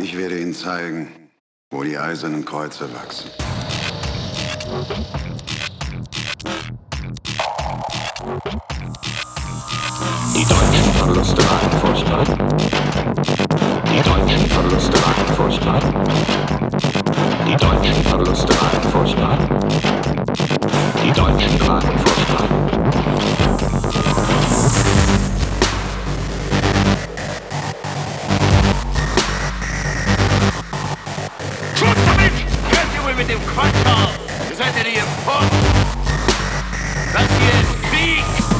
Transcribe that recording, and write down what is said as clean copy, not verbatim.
Ich werde Ihnen zeigen, wo die eisernen Kreuze wachsen. Die deutschen Verluste waren furchtbar. Die deutschen Verluste waren furchtbar. Die deutschen Verluste waren furchtbar. Die Deutschen waren furchtbar. Mit dem Quatsch auf! Ihr seid ja nicht im Pott! Das hier ist Krieg!